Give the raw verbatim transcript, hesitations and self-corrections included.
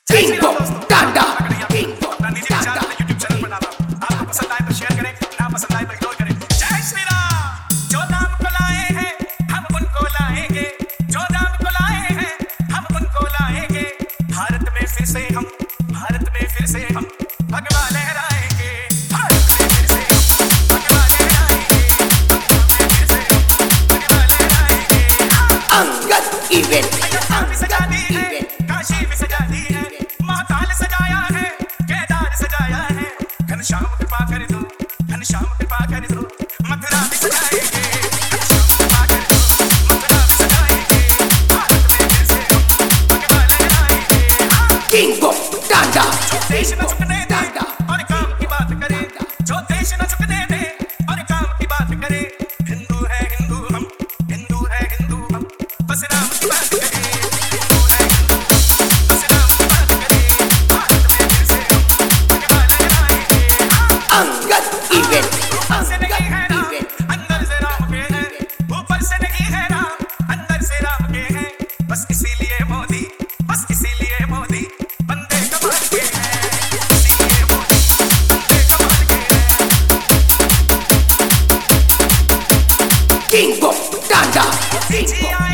King Bob Dada, King Bob Dada, YouTube channel पर डाला। आपको पसंद आए तो शेयर करें, ना पसंद आए तो इग्नोर करें। जय श्री राम। जो राम को लाए हैं हम उनको लाएंगे, जो राम को लाए हैं हम उनको लाएंगे। भारत में फिर से हम, भारत में फिर से हम भगवा लहराएंगे। भारत में फिर से हम भगवा लहराएंगे, फिर से भगवा लहराएंगे। अंगद इवेंट, सजा दी है, काशी में सजा दी है, महाकाल सजाया है, केदार सजाया है। घनश्याम कृपा कर दो, घनश्याम कृपा कर दो, मथुरा में सजाएंगे। घनश्याम कृपा कर दो, मथुरा में सजाएंगे। भारत में फिर से हम भगवा लहराएंगे। किंग ऑफ टाटा, जो देश न झुकने दे और काम की बात करे, जो देश न झुकने दे और काम की बात करे। हिंदू है हिंदू हम, हिंदू है हिंदू हम, बस राम की बात करे। इवेंट से नहीं है राम, अंदर से राम के हैं, ऊपर से नहीं है राम, अंदर से राम के हैं। बस इसीलिए मोदी, बस इसीलिए मोदी बंदे कमाल के हैं, इसीलिए मोदी बंदे कमाल के हैं। King of Tata,